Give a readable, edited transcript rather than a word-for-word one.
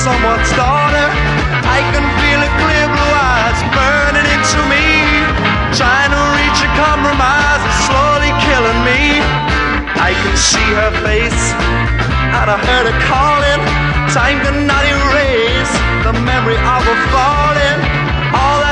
someone's daughter. I can feel her clear blue eyes burning into me. Trying to reach a compromise is slowly killing me. I can see her face and I heard her calling. Time cannot erase the memory of her falling. All